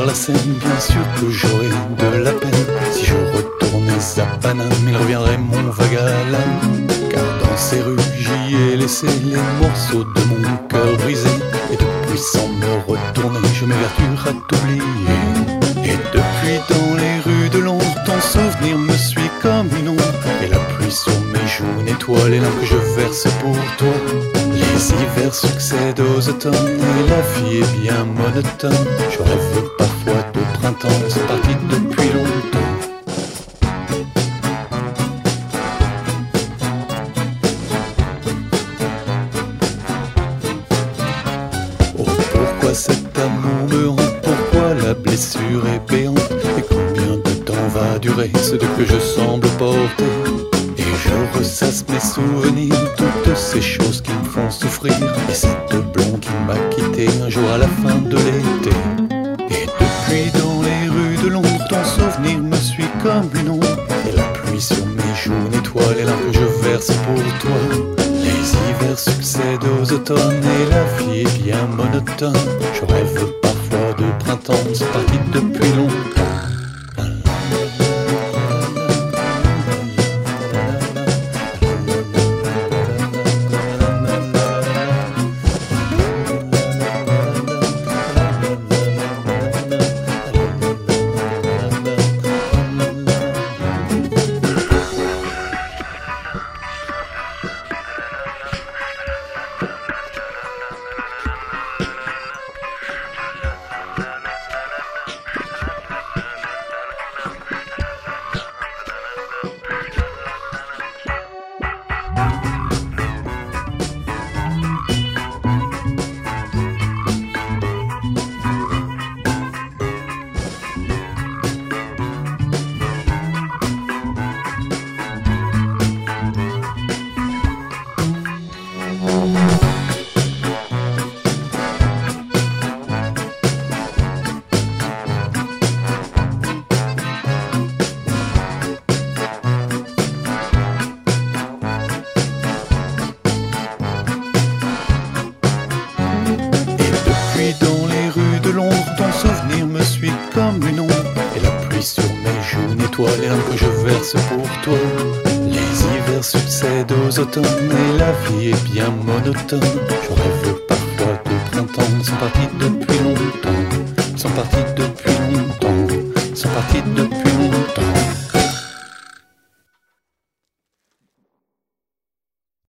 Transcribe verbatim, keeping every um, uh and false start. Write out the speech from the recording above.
la Seine, bien sûr que j'aurais de la peine si je retournais à Paname, il reviendrait mon vague à l'âme. Car dans ces rues j'y ai laissé les morceaux de mon cœur brisé, et depuis sans me retourner je m'évertue à t'oublier. Et depuis dans les rues de Londres ton souvenir me suit comme une ombre, et la pluie sur mes joues nettoie les larmes que je verse pour toi. Les hivers succèdent aux automnes et la vie est bien monotone. Je rêve parfois de printemps, c'est parti depuis longtemps. Oh, pourquoi cet amour me hante, pourquoi la blessure est béante, et combien de temps va durer ce de que je semble porter? Et je ressasse mes souvenirs, toutes ces choses qui me font souffrir, et cette blonde qui m'a quitté un jour à la fin de l'été. Et depuis dans les rues de Londres ton souvenir me suit comme une ombre, et la pluie sur mes joues nettoie les larmes que je verse pour toi. Les hivers succèdent aux automnes et la vie est bien monotone. Je rêve parfois de printemps, c'est parti depuis longtemps. Dans les rues de Londres, ton souvenir me suit comme une ombre, et la pluie sur mes joues nettoie les larmes que je verse pour toi. Les hivers succèdent aux automnes et la vie est bien monotone. Je rêve parfois de printemps, ils sont partis depuis longtemps. Ils sont partis depuis longtemps. Ils sont partis depuis longtemps.